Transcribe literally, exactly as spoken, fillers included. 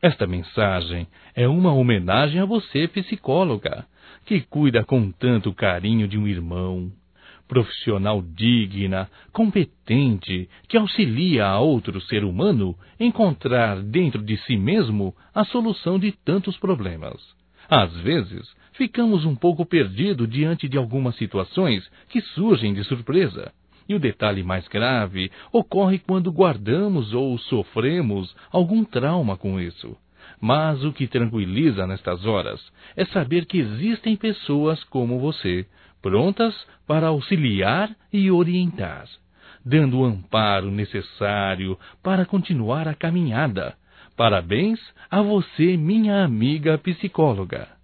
Esta mensagem é uma homenagem a você, psicóloga, que cuida com tanto carinho de um irmão, profissional digna, competente, que auxilia a outro ser humano encontrar dentro de si mesmo a solução de tantos problemas. Às vezes, ficamos um pouco perdidos diante de algumas situações que surgem de surpresa. E o detalhe mais grave ocorre quando guardamos ou sofremos algum trauma com isso. Mas o que tranquiliza nestas horas é saber que existem pessoas como você, prontas para auxiliar e orientar, dando o amparo necessário para continuar a caminhada. Parabéns a você, minha amiga psicóloga.